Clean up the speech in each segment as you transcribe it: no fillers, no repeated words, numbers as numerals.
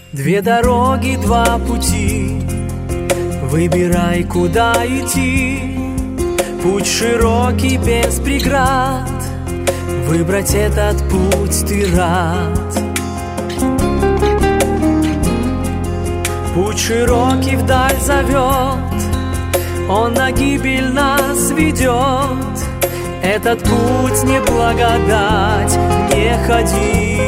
Две дороги, два пути, выбирай, куда идти. Путь широкий, без преград, выбрать этот путь ты рад. Путь широкий вдаль зовет, он на гибель нас ведет. Этот путь не благодать, не ходи.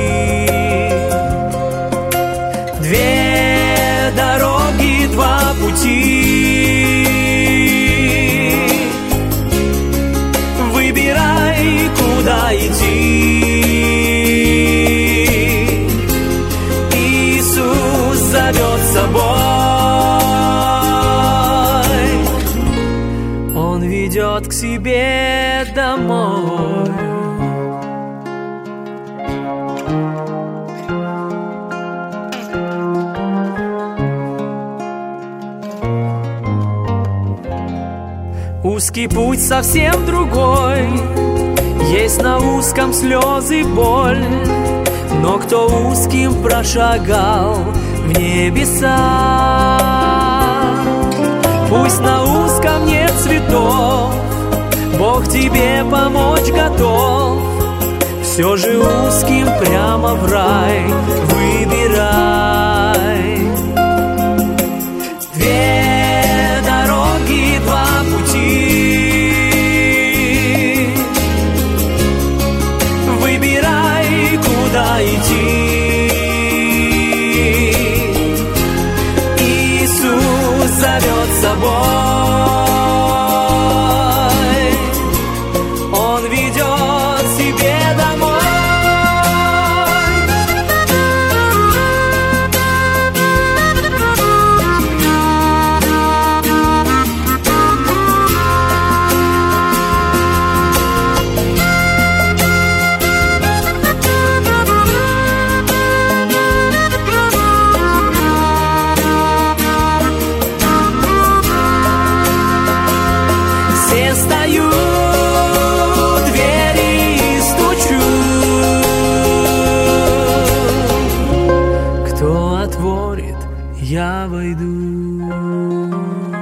Две дороги, два пути, выбирай, куда идти. Иисус зовет с собой, Он ведет к себе домой. Узкий путь совсем другой, есть на узком слезы, боль. Но кто узким прошагал в небеса, пусть на узком нет цветов, Бог тебе помочь готов. Все же узким прямо в рай выбирай. Две дороги, два пути, выбирай, куда идти. Иисус зовет с собой, Он ведет себе домой. Все стою у двери и стучу, кто отворит, я войду.